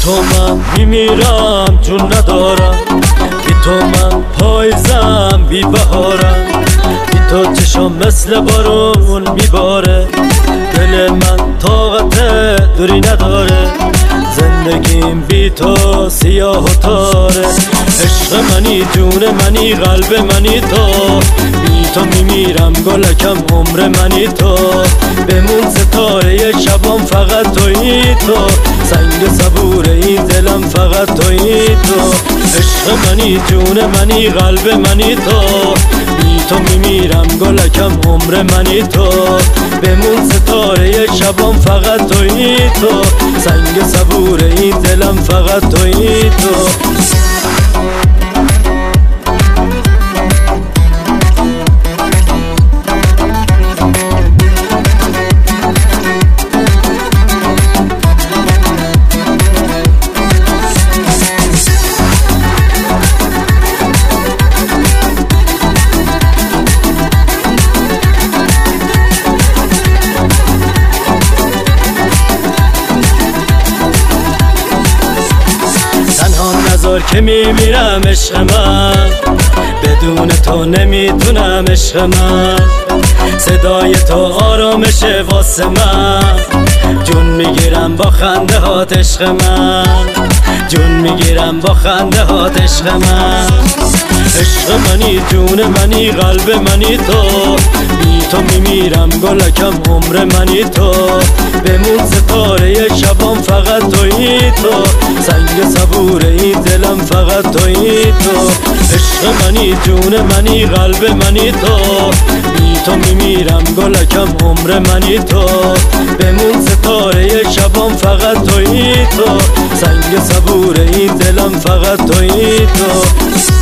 تو من میمیرم جون ندارم، بی تو من پاییزم بی بهارم، بی تو چشم مثل بارون میباره، دل من طاقت دوری نداره، زندگیم بی تو سیاه و تاره. عشق منی جون منی قلب منی تو، بی تو میمیرم گلکم عمر منی تو، بمون ستاره شبام فقط تویی تو، سنگ صبور این دلم فقط تویی تو. عشق منی جون منی قلب منی تو، بی تو میمیرم گلکم عمر منی تو، بمون ستاره شبام فقط تویی تو، سنگ صبور این دلم فقط تویی تو. که میمیرم عشق من، بدون تو نمیتونم عشق من، صدای تو آرامشه واسه من، جون میگیرم با خنده هات عشق من، جون میگیرم با خنده هات عشق من. عشق منی جون منی قلب منی تو، بی تو میمیرم گلکم عمر منی تو، بمون ستاره شبام فقط تویی تو، سنگ صبور این دلم فقط تویی تو. عشق منی جون منی قلب منی تو، بی تو میمیرم گلکم عمر منی تو، بمون ستاره شبام فقط تویی تو، سنگ صبور این دلم فقط تویی تو.